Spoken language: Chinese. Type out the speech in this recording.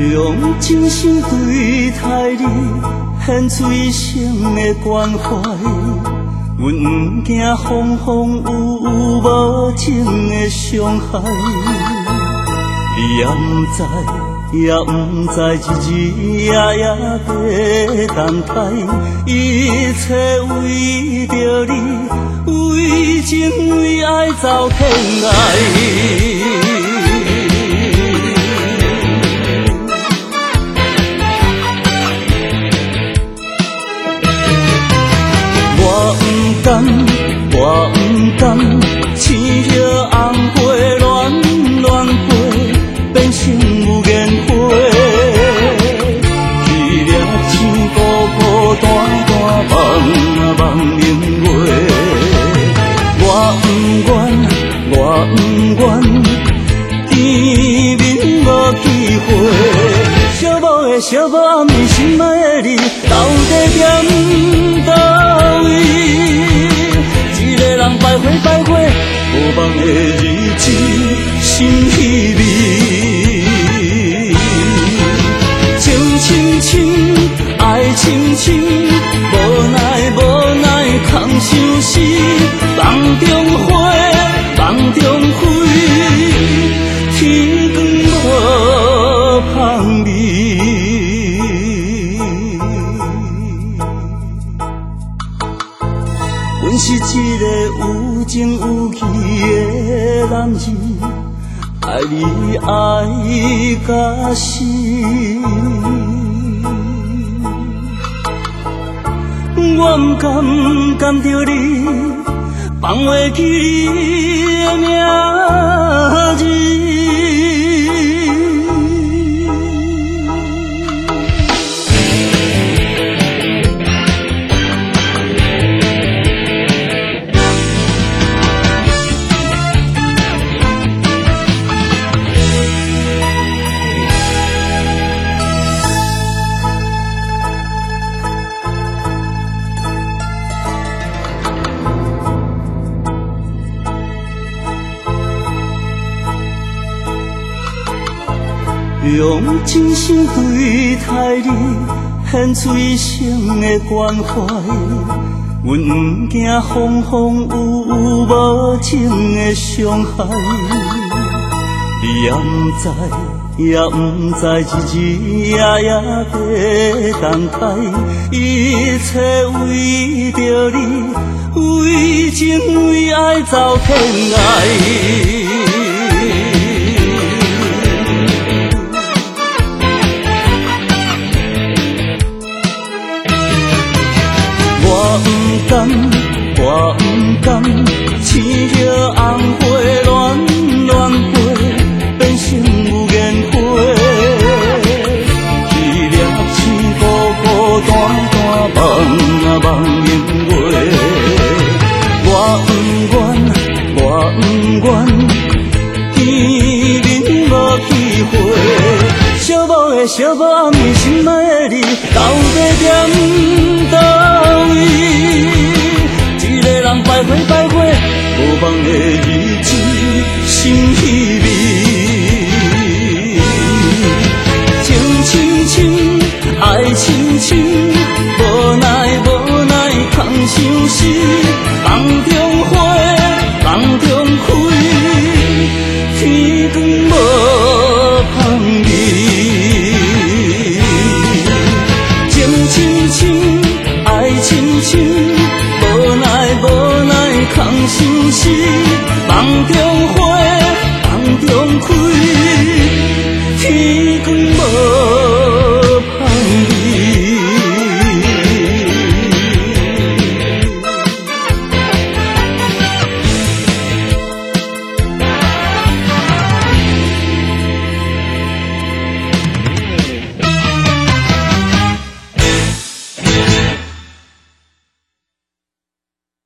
用真心对待你，献出一生的关怀。阮不惊风风雨雨无情的伤害，你也不知，也不知，日日夜夜在等待，一切为着你，为情为爱走天涯。我不甘，青叶红花乱乱飞，变成有缘花。去掠星孤孤单单望望明月。我不愿，见面无机会。寂寞的寂寞，暗暝心爱的你，到底踮倒位？百回百回，无望的日子，心稀微。情深深，爱深深，无奈空相思。梦中花，梦中花，天光无香味。阮是一个有情有义的男儿，爱你爱到死。我不甘着你放袂记你的名字。用真心对待你，献出一生的关怀。阮不惊风风雨雨无情的伤害，你也不知，也不知，日日夜夜在等待，一切为着你，为情为爱走天涯。我不甘，青叶红花乱乱飞，变成有缘花。去掠星孤孤单单望明月。我不愿，见面无机会。寂寞的寂寞，暗暝心爱的你，到底踮倒位？百回百回，无望的日子，心稀微。